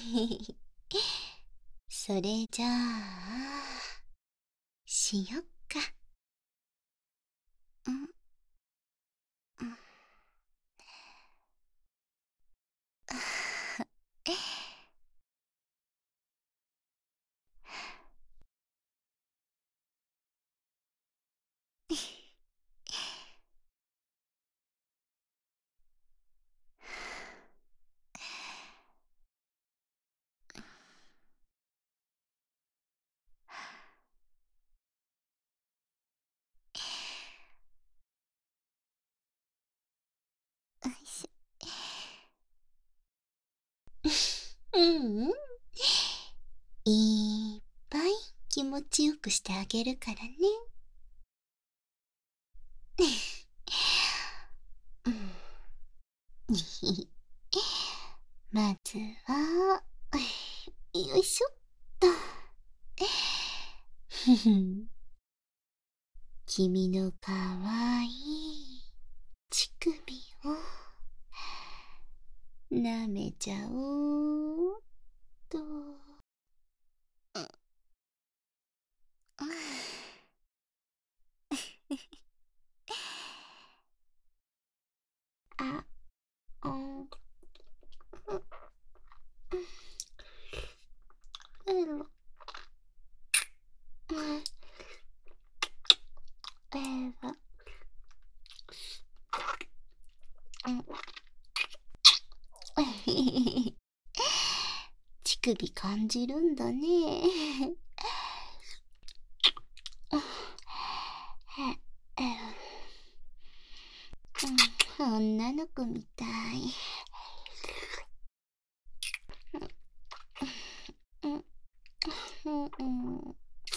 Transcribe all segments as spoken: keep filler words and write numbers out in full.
それじゃあ、しよっか。んんよいしょ。うんうん。いっぱい気持ちよくしてあげるからね。うん。まずは、よいしょっと。ふふん。君のかわいい乳首を舐めちゃおうっと。うん。あ、うん。うん。うん。えば。うん。乳首感じるんだね。うん、女の子みたい。うん、うん、うん。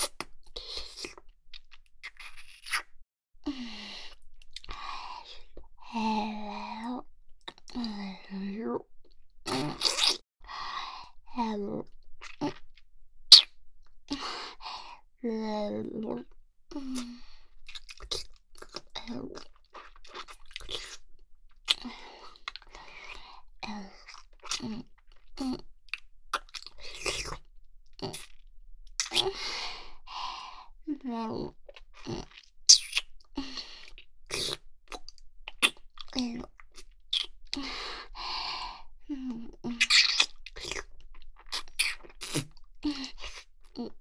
へろ、へろ、へろ、へろ、うん、へろ、うん、うん、へろ、へろ、うん、うん、うん、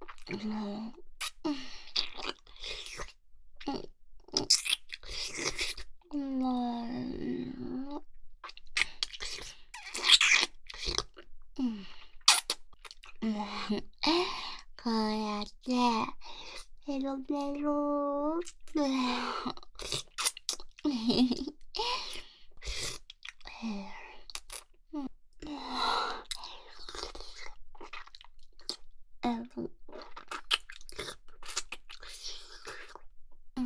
うん、うん、こうやって、ペロペローって、うん、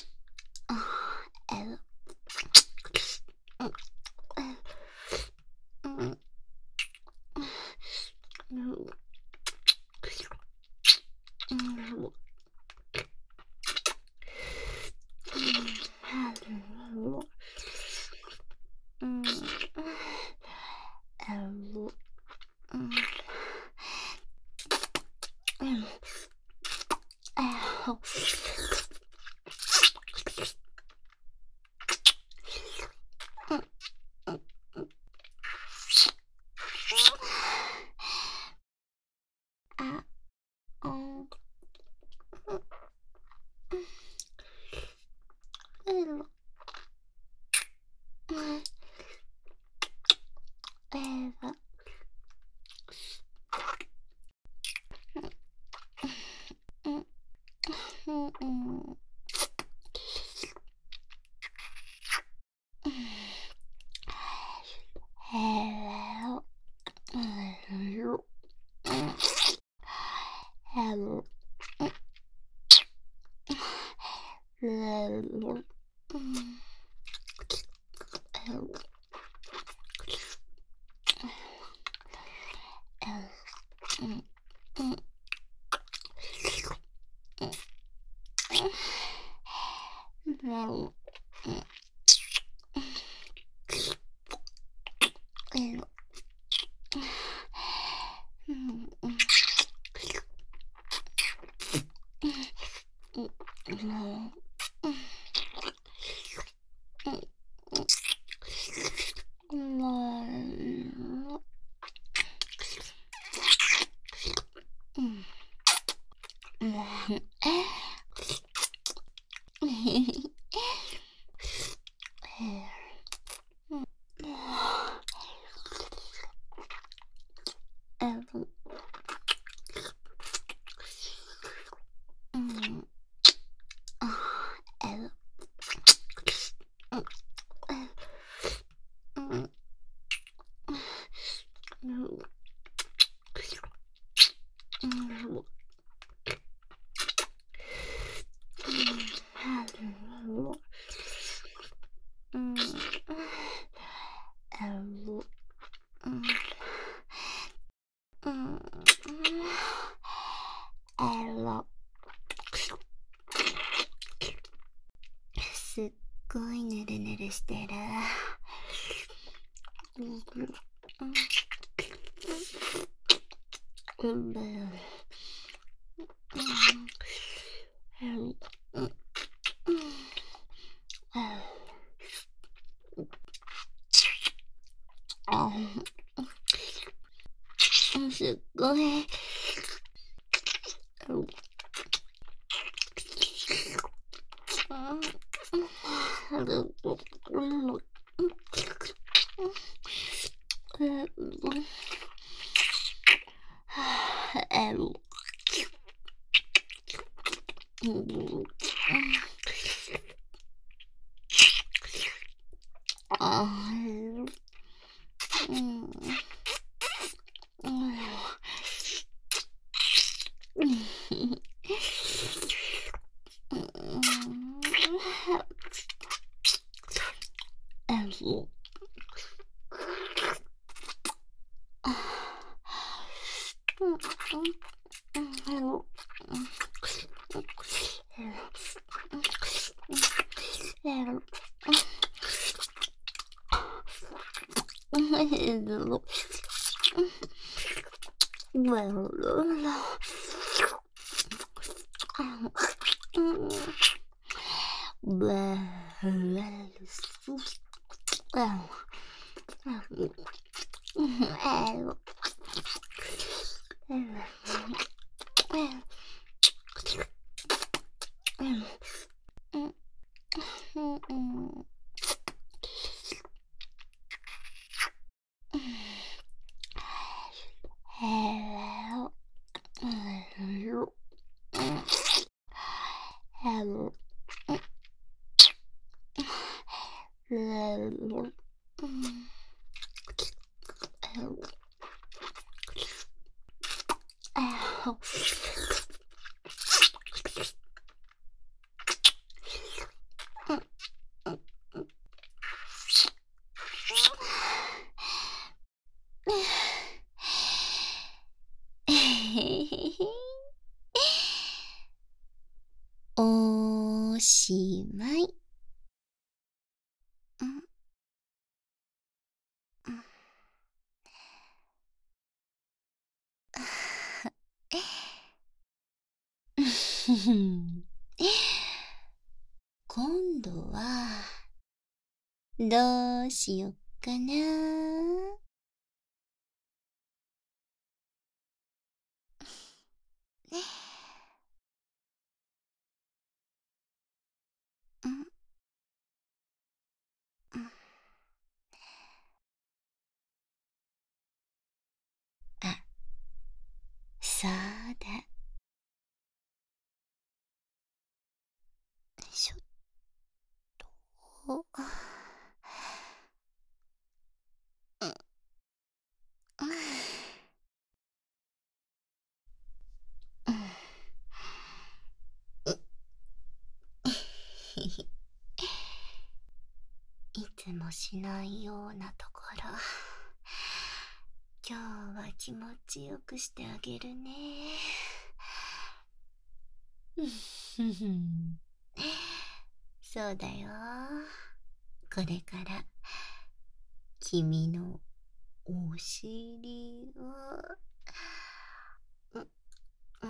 うん、うん、うん、あほ、うん、うん、うん、あ、うん、うん、うん、うん、えば、うん、うん、うん、へろ、へろ、へろ、へろ、うん、へろ、うん、うん、へろ、へろ、 えっうん、あ、えっうん、うん、うん、うん、うん、うん、うん、えろ、すっごいぬるぬるしてる。うん、うん、うん、うん、うん、あ、すっごい。うん、おしまい。今度はどうしよっかな。うんうん、あ、そうだ。よいしょっと。うんうんうんいつもしないようなところ、今日は気持ちよくしてあげるね。そうだよ。これから君のお尻を、うん、うん、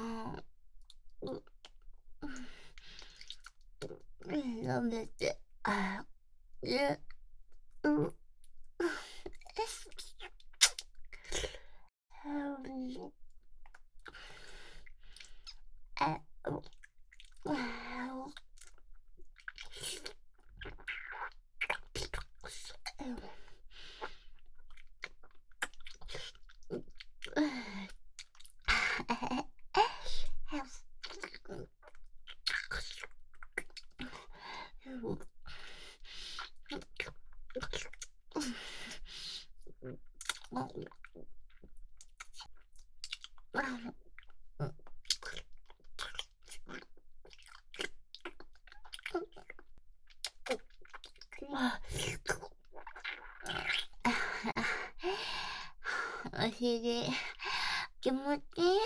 うん、舐めてあげる。あ、 お尻気持ちいい。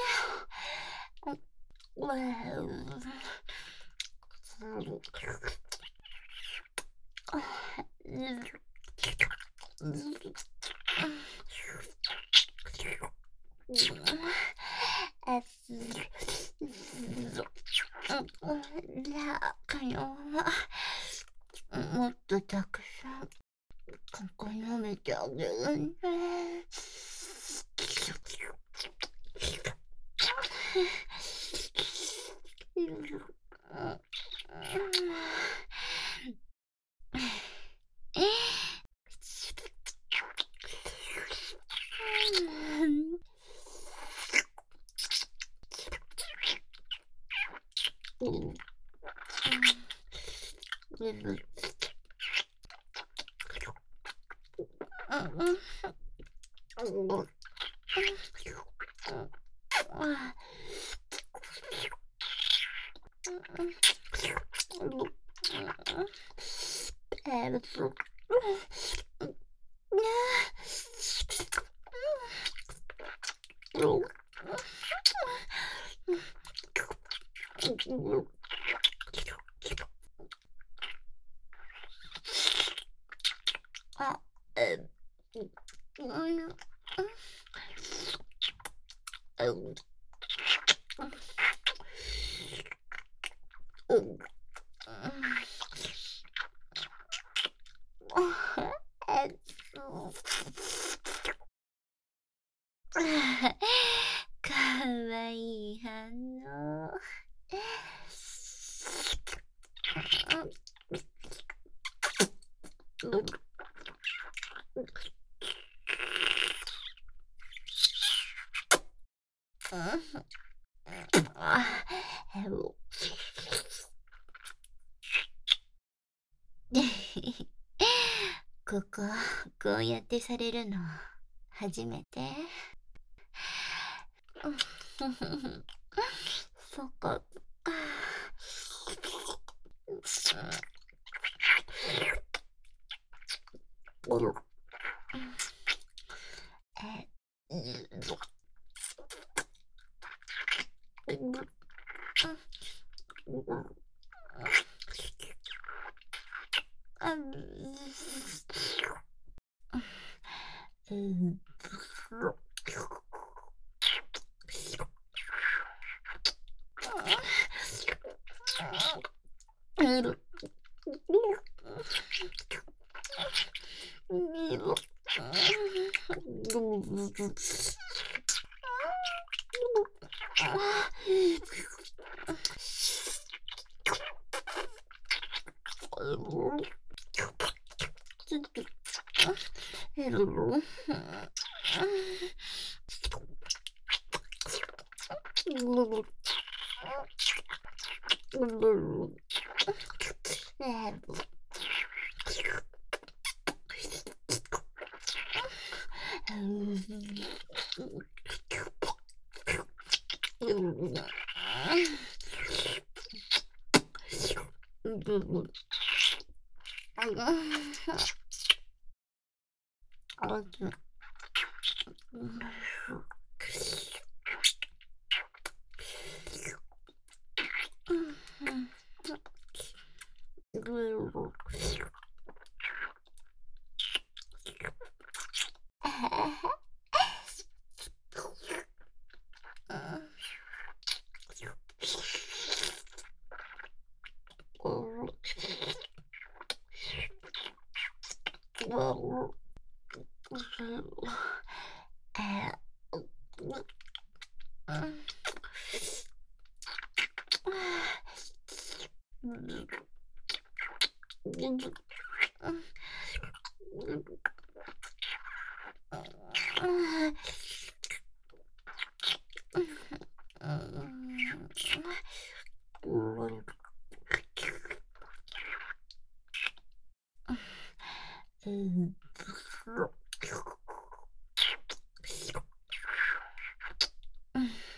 もっとたくさんここ舐めてあげるね。あ、え、うん、かわいい反応。ここ、こうやってされるの初めて？そっか。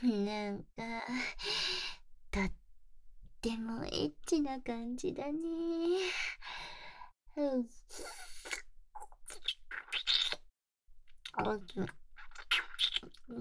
なんか、とってもエッチな感じだね。うん。あず、うん。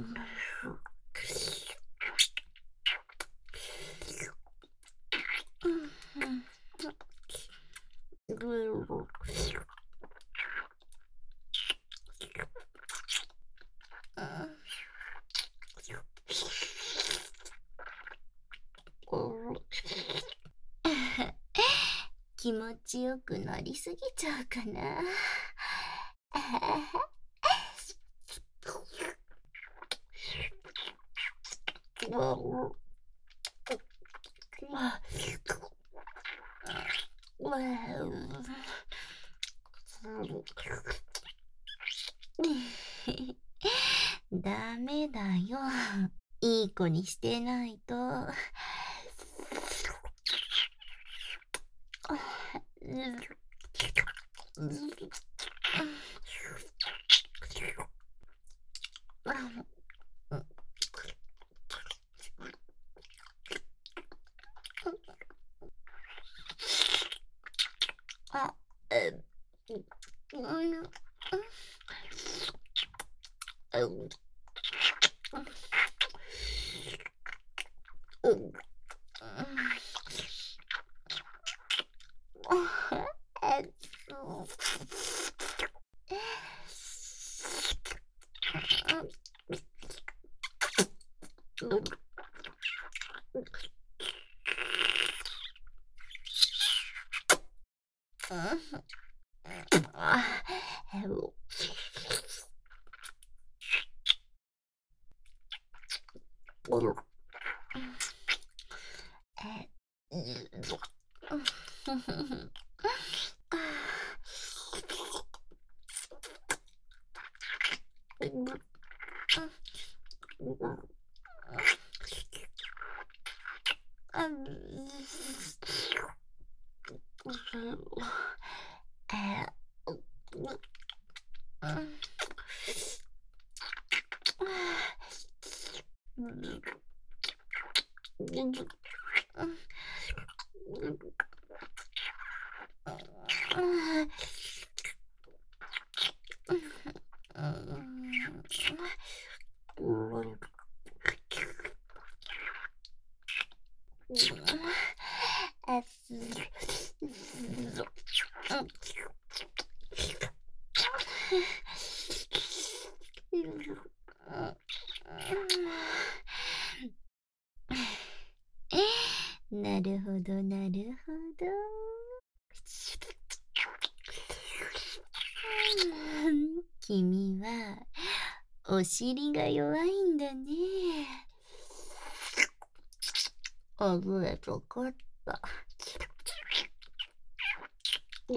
気持ちよくなりすぎちゃうかな。ダメだよ。いい子にしてないと。あ、え、うん、うん、うん、なるほど、なるほど。君はお尻が弱いんだね。あぶれとかった。うん。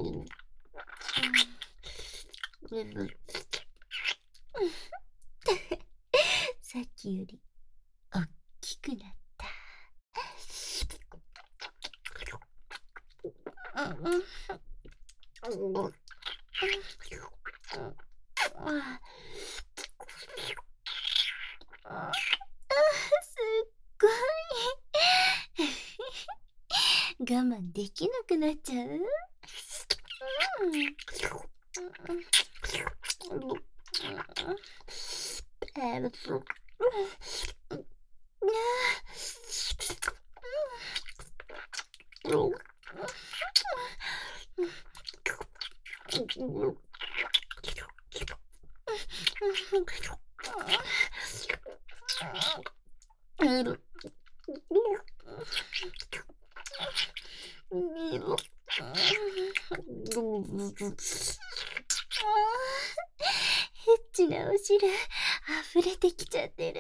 さっきよりおっきくなった。すっごい。我慢できなくなっちゃう。エッチなお汁溢れてきちゃってる。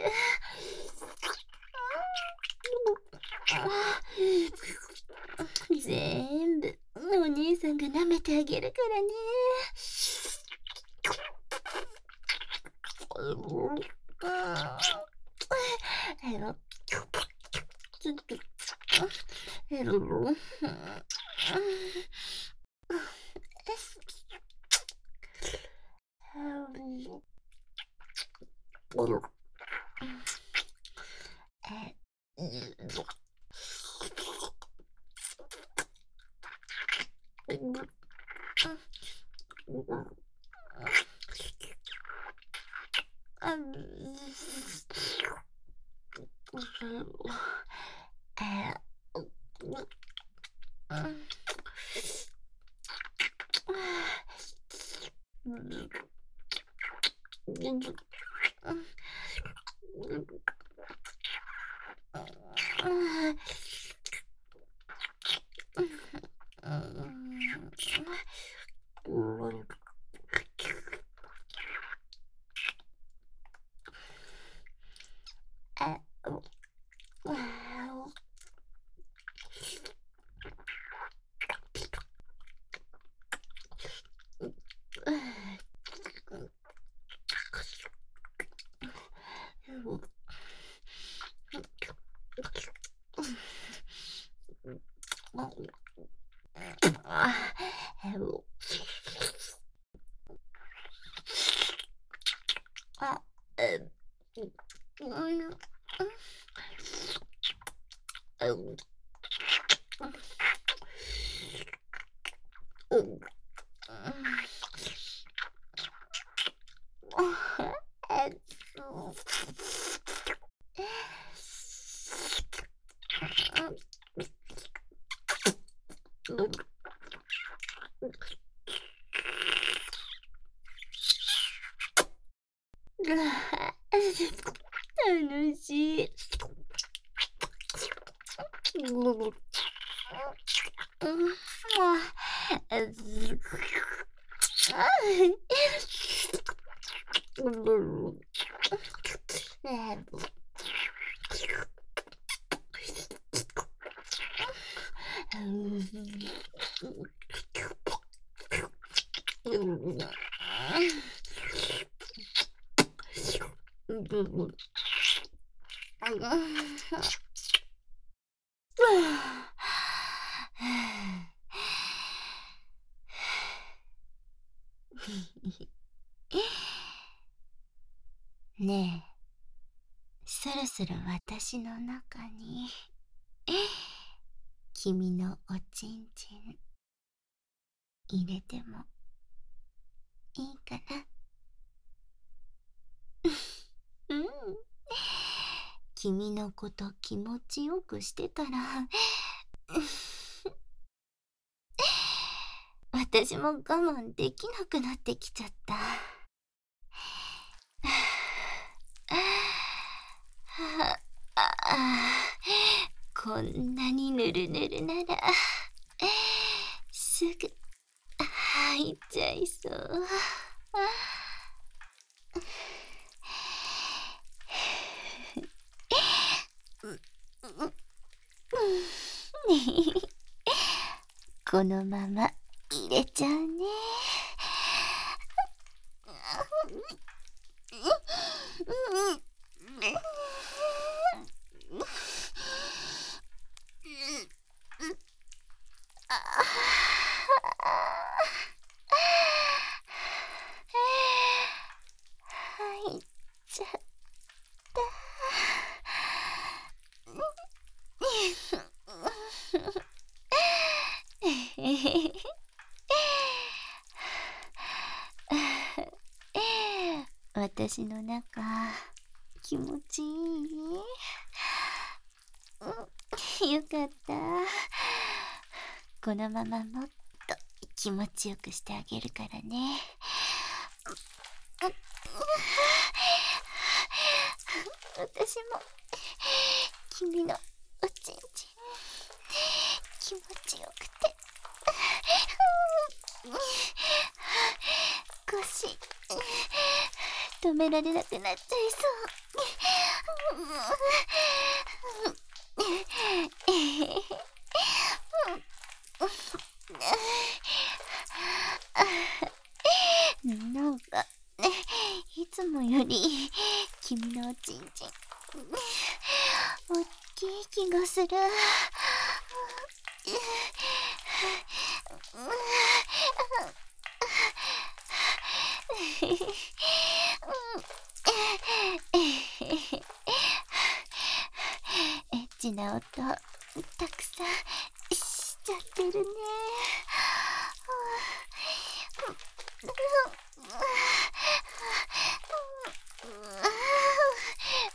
全部お姉さんが舐めてあげるからね。 楽しい。ねえ、そろそろ私の中に君のおちんちん入れてもいいかな。うん、君のこと気持ちよくしてたら私も我慢できなくなってきちゃった。こんなにぬるぬるならすぐ入っちゃいそう。このまま入れちゃうね。入っちゃった。私の中気持ちいい？よかった。このままもっと気持ちよくしてあげるからね。私も君のおちんちん気持ちよくて腰止められなくなっちゃいそうなんかいつもより君のおちんちんおっきい気がする。エッチな音たくさんしちゃってるね。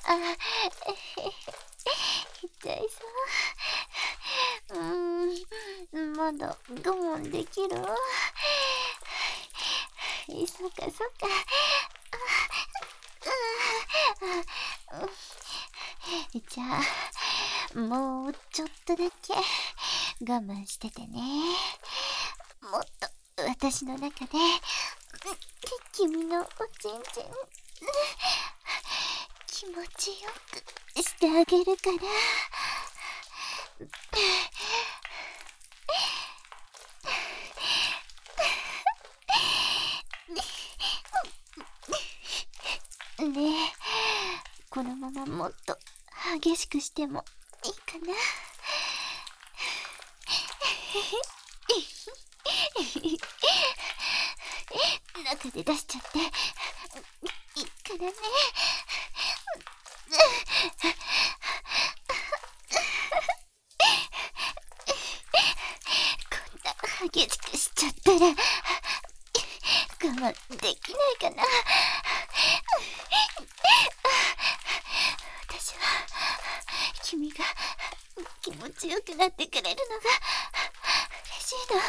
あ、痛いそう。うーん、まだ我慢できる？そっかそっか。じゃあ、もうちょっとだけ我慢しててね。もっと私の中で君のおちんちん気持ちよくしてあげるから。ねえ、このままもっと激しくしてもいいかな？中で出しちゃっていいからね。こんな激しくしちゃったら我慢できないかな。私は君が気持ちよくなってくれるのが嬉しいの。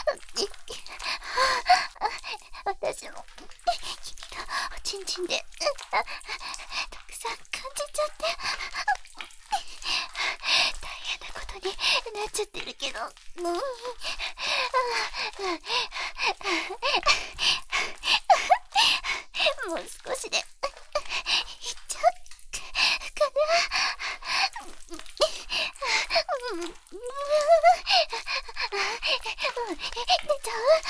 私も君のおちんちんでたくさん感じちゃって大変なことになっちゃってるけど、うん、もう少しでいっちゃうかな。出ちゃう？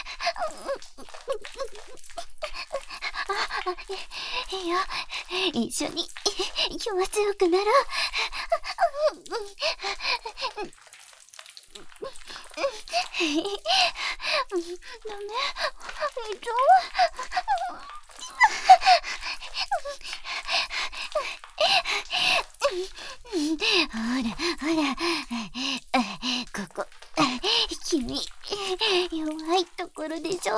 あ、いいよ、一緒に気持ちよくなろう。ダメ、えっとほらほら、ここ君弱いところでしょ。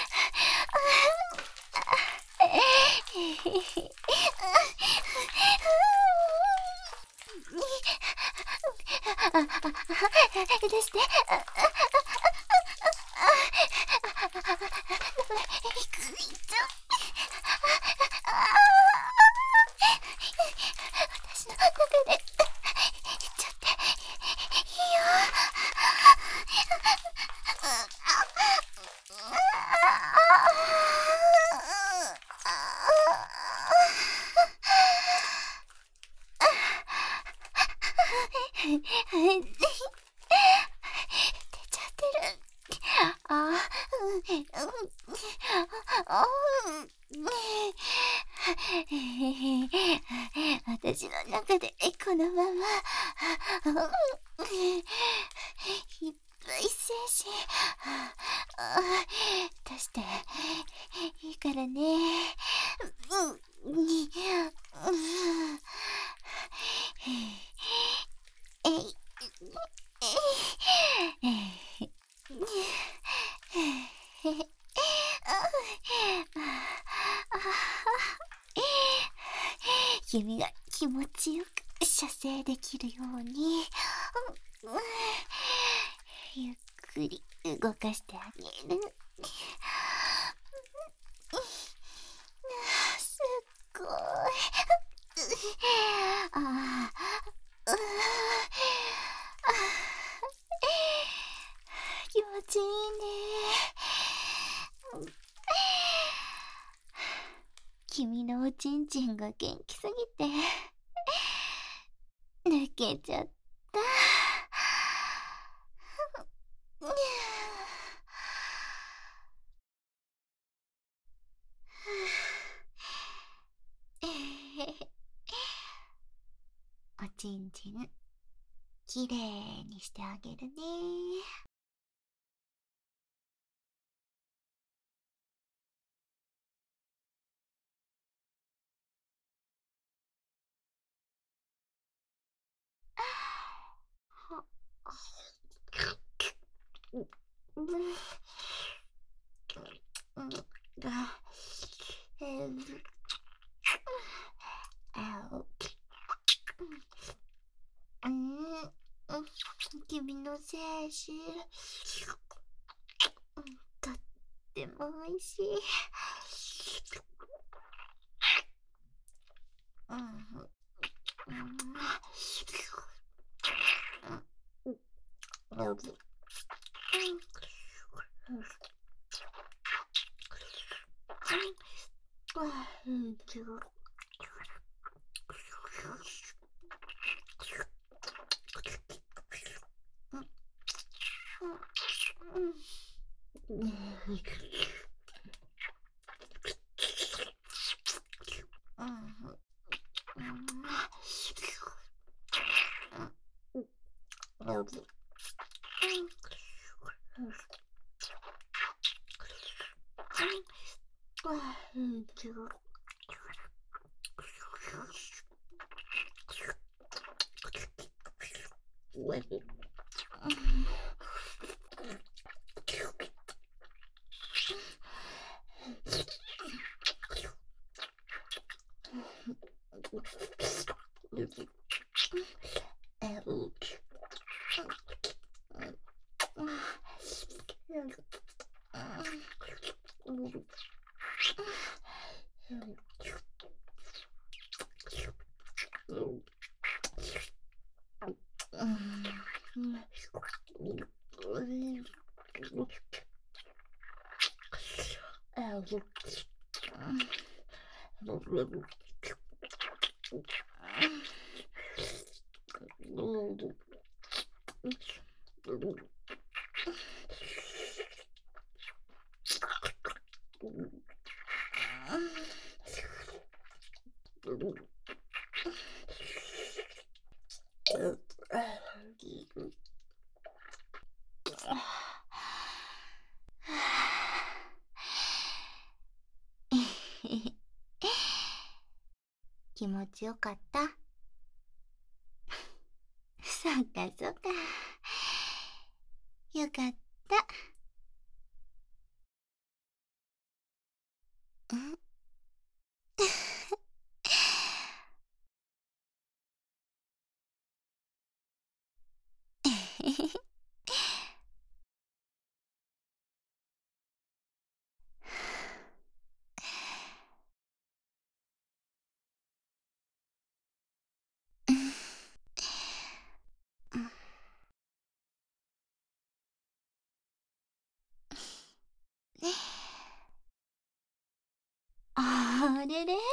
出して。私の中でいっちゃっていいよ。出ちゃってる。あ、うん、あ、私の中でこのままいっぱい精子出していいからね。うん、えい君が気持ちよく射精できるようにゆっくり動かしてあげる。すっごい。ああ、気持ちいいね。君のおちんちんが元気すぎて抜けちゃった。おちんちんきれいにしてあげるね。あ君の精子、とっても美味しい。うんうん気持ちよかった。そうかそうか。よかった。んあれれ、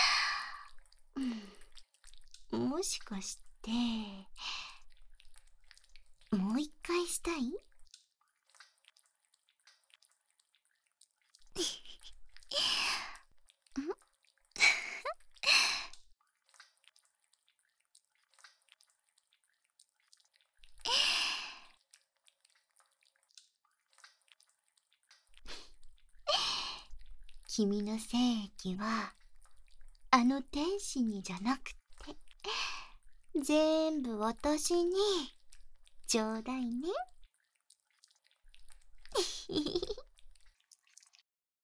もしかしてもう一回したい？君の精液はあの天使にじゃなくて全部私にちょうだいね。